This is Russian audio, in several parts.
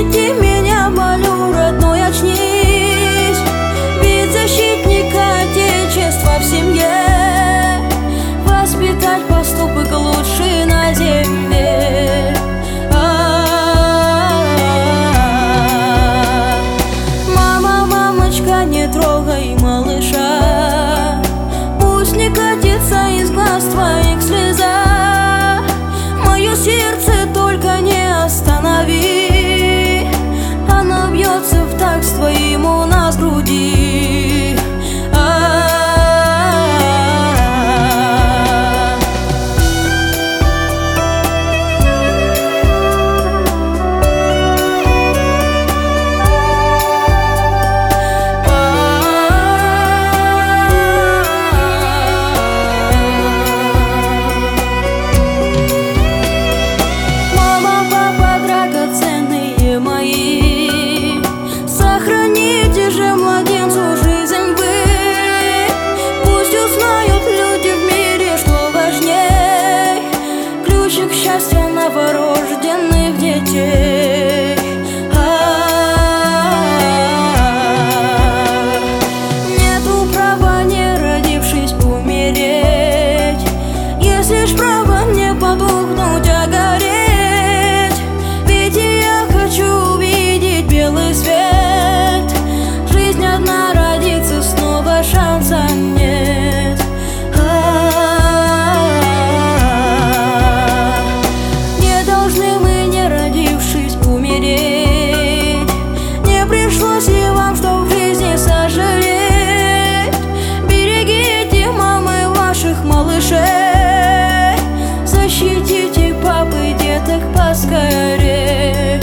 Защити меня, молю, родной, очнись. Ведь защитника Отечества в семье воспитать поступок лучший на земле. Мама, мамочка, не трогай малыша, пусть не катится из глаз твоих слеза. Мое сердце только не останови, оно бьется в такт с твоим у нас в груди. Мои, сохраните же младенцу жизнь вы. Пусть узнают люди в мире, что важней ключик счастья новорожденных детей. Нету права, не родившись, умереть. Есть лишь право не потухнуть, а гореть. Ведь я хочу увидеть белый свет. Жизнь одна, родиться снова шанса нет. Не должны мы, не родившись, умереть. Не пришлось и вам, что в жизни сожалеть. Берегите, мамы, ваших малышей. Защитите папы деток поскорее.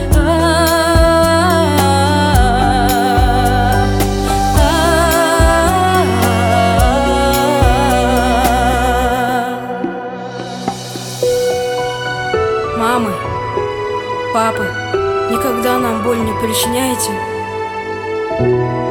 Мамы, папы, никогда нам боль не причиняйте.